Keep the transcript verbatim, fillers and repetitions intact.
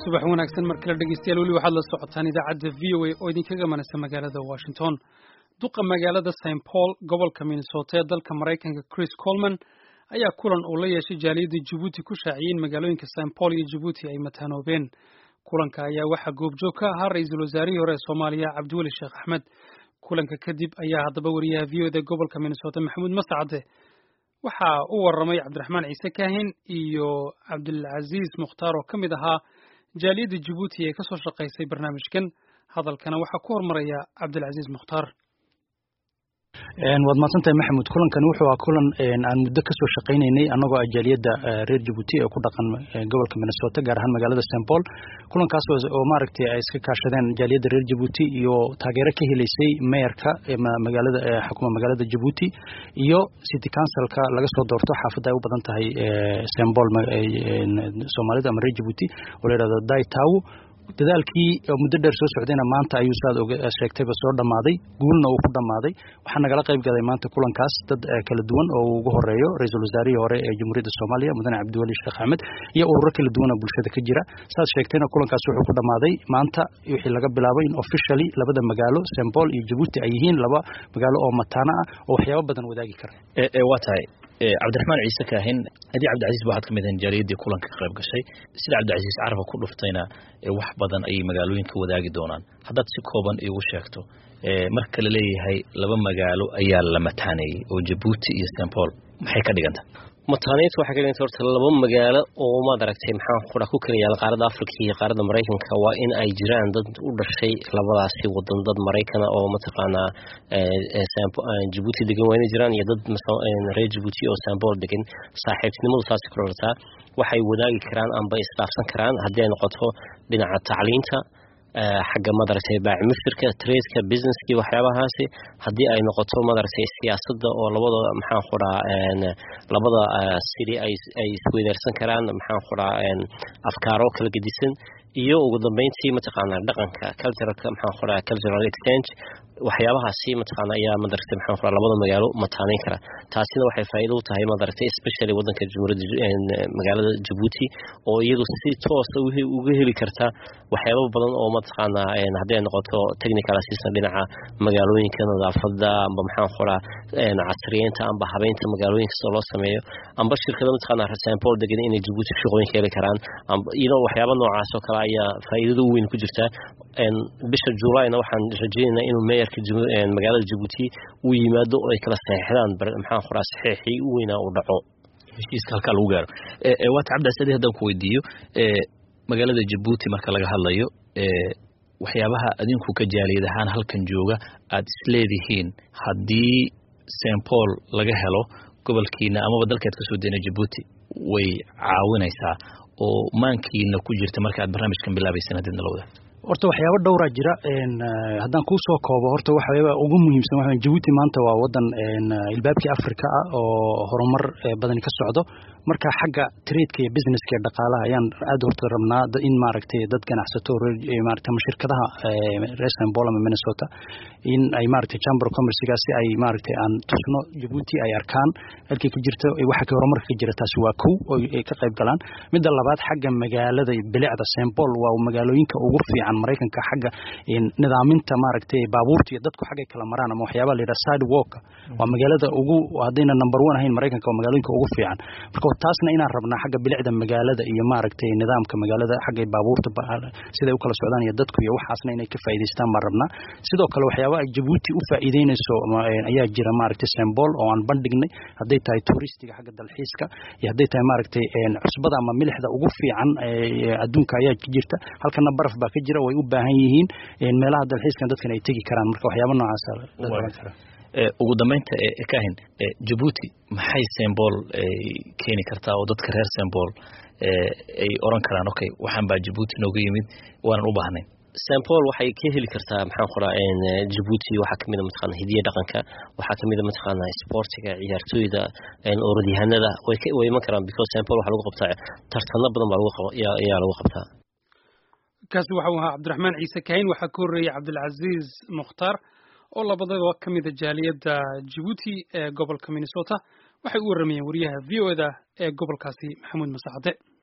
subax wanaagsan markala dhageystayaal weli waxaad la socotaan idaacadda V O A oo idinkaga manaysa magaalada Washington. Duqa magaalada Saint Paul gobolka Minnesota ee dalka Mareykanka Chris Coleman ayaa kulan uu la yeeshay jaaliyadda Djibouti ku shaaciyeen magaalooyinka Saint Paul iyo Djibouti ay mataanoobeen. Kulanka ayaa waxaa goobjoog ka ahaa ra'iisul wasaarihii hore ee Soomaaliya Cabdiweli Sheekh Axmed. Kulanka kadib ayaa haddaba wariyaha V O A da gobolka Minnesota Maxamuud Mascade waxa uu waramay Cabdiraxmaan Ciise Kaahin iyo Cabdilcaziz Mukhtaar oo kamid ahaa jaaliyadda Djibouti ee ka soo shaqeysay barnaamijkan. Hadalkana waxa ku hormaraya Cabdilcaziz Mukhtaar. een wad maasantay Maxamuud kulankan wuxuu ahaa kulan aan muddo ka soo shaqeynay anagoo jaaliyadda reer Djibouti ee ku dhaqan gobolka Minnesota gaar ahaan magaalada Saint Paul. kulankaas oo maaragtay ay iska kaashadeen jaaliyadda reer Djibouti iyo taageero ka helaysay mayorka magaalada xukuumadda magaalada Djibouti iyo city councilka laga soo doorto xaafadda ay u badan tahay Saint Paul Soomaalida ama reer Djibouti oo la yiraahdo Daitaw. dadaalkii muddo dheer soo socdayna maanta ayuu saad uga sheegtayba soo dhamaaday guulna uu ku dhamaaday. waxaan nagala qayb galay maanta kulankaas dad kala duwan oo ugu horeeyo ra'iisul wasaarihii hore ee Jamhuuriyadda Soomaaliya mudane Cabdiweli Sheekh Axmed iyo ururo kala duwan oo bulshada ka jira. saad sheegtayna kulankaas wuxuu ku dhamaaday maanta wixii laga bilaabay in officially labada magaalo Saint Paul iyo Djibouti ay yihiin laba magaalo oo mataana ah oo waxyaabo badan wadaagi kara. ee waa tahay Cabdiraxmaan Ciise Kaahin hadii Cabdilcaziz waxaad kamid ahaan jaaliyadii kulanka ka qayb gashay sida Cabdilcaziz carfa ku dhuftayna wax badan ay magaalooyinka wadaagi doonaan haddaad si kooban igu sheegto ee marka la leeyahay laba magaalo ayaa la mataanay oo Djibouti iyo Saint Paul maxay ka dhiganta mataanaytu waxa ka dhiganta horta laba magaalo oo ma daragtay maxaan qura ku kala yaal qaaradda Afrika iyo qaaradda Mareykanka waa in ay jiraan dad u dhashay labadaasi wadan dad Mareykan oo mataqaana ee Saint Paul Djibouti degan waa in jiraan iyo dad reer Djibouti oo Saint Paul degan saaxiibtinimadu saasi kororta waxay wadaagi karaan amba isdhaafsan karaan haddii ay noqoto dhinaca tacliinta xagga madarasay baac mifirka trade-ka business-ki waxyaabahaasi haddii ay noqoto madarasay siyaasadda oo labada maxaan qoraa een labada sidii ay ay isweydaarsan karaan maxaan qoraa een afkaaro kala gedisan iyo ugu dambeyntii mataqaana dhaqanka culture-ka maxaan qoraa cultural exchange waxyaabahaasi mataqaana ayaa madarasay maxaan qoraa labada magaalo mataanin kara taasina waxay faa'iido u tahay madarasay especially wadanka Jamhuuriyadda magaalada Djibouti oo iyadu si toos ah uga heli karta waxyaabo badan oo mataqaana een haddii ay noqoto technical assistance dhinaca magaalooyinka nadaafadda amba maxaan qoraa een casriyeynta amba habeynta magaalooyinka soo loo sameeyo amba shirkado mataqaana Saint Paul degan inay Djibouti shaqooyin ka heli karaan amba iyadoo waxyaabo noocaas oo kale ayaa faa'iido weyn ku jirta een bisha July-na waxaan rajaynaynaa inuu mayorka magaalada Djibouti uu yimaado oo ay kala saxiixdaan maxaan qoraa saxiixii u weynaa u dhaco heshiiska halka lagu gaaro ee waa Cabdilcaziz haddaan ku weydiiyo ee magaalada Djibouti marka laga hadlayo ee waxyaabaha adinku ka jaaliyad ahaan halkan jooga aad isleedihiin haddii Saint Paul laga helo gobolkiina ama dalkeed ka soo deena Djibouti way caawinaysaa oo maankiina ku jirta marka aad barnaamijkan bilaabaysan hadii nalawada horta waxyaabo dhowr ah jira een hadaan ku soo koobo horta waxyaaba ugu muhiimsan waxa Djibouti maanta waa wadan een ilbaabkii Afrika ah oo horumar badan ka socdo marka xagga trade-ka iyo business-ka dhaqaalaha ayaan aad horta rabnaa in maaragtay dad ganacsato maaragtay shirkadaha reer Saint Paul ama Minnesota in ay maaragtay chamber of commerce-ga si ay maaragtay aan tusno Djibouti ay arkaan halkii ka jirto waxa ka horumar ka jira taas waa kow oo ay ka qayb galaan midda labaad xagga magaalada bilicda Saint Paul waa magaalooyinka ugu fiican Mareykanka xagga in nidaaminta maaragtay baabuurta iyo dadku xagga kala maraan ama waxyaabo la yiraahdo sidewalk waa magaalada ugu hadayna number one ahayn Mareykanka waa magaalooyinka ugu fiican marka taasna inaan rabnaa xagga bilicda magaalada iyo maaragtay nidaamka magaalada xagga baabuurta sida ay u kala socdaan iyo dadku iyo waxaasna inay ka faa'iideystaan ma rabnaa sidoo kale waxyaabo ay Djibouti u faa'iideynayso ayaa jira maaragtay Saint Paul oo aan bandhignay haday tahay touristiga xagga dalxiiska iyo haday tahay maaragtay cusbada ama milixda ugu fiican ee adduunka ayaa jirta halkana baraf baa ka jira way u baahan yihiin in meelaha dalxiiska dadkan ay tagi karaan marka waxyaabo noocaas ah dadban kara ee ugu dambeynta ee Kaahin ee Djibouti maxay Saint Paul keeni kartaa oo dadka reer Saint Paul ee ay oran karaan okay waxaan baa Djibouti nooga yimid waan u baahnay Saint Paul waxay ka heli kartaa maxaan qoraa in Djibouti waxa kamid ah mataqaana hidiye dhaqanka waxa kamid ah mataqaana sportiga ciyaartooyda in orodyahanada way ka way ma karaan because Saint Paul waxa lagu qabtaa tartano badan baa lagu qabtaa ayaa lagu qabtaa kaasi waxa uu ahaa Cabdiraxmaan Ciise Kaahin waxa ka horeeyay Cabdilcaziz Mukhtaar oo labadaba kamid ah jaaliyadda Djibouti ee gobolka Minnesota waxay u waramayeen wariyaha V O A da ee gobolkaasi Maxamuud Mascade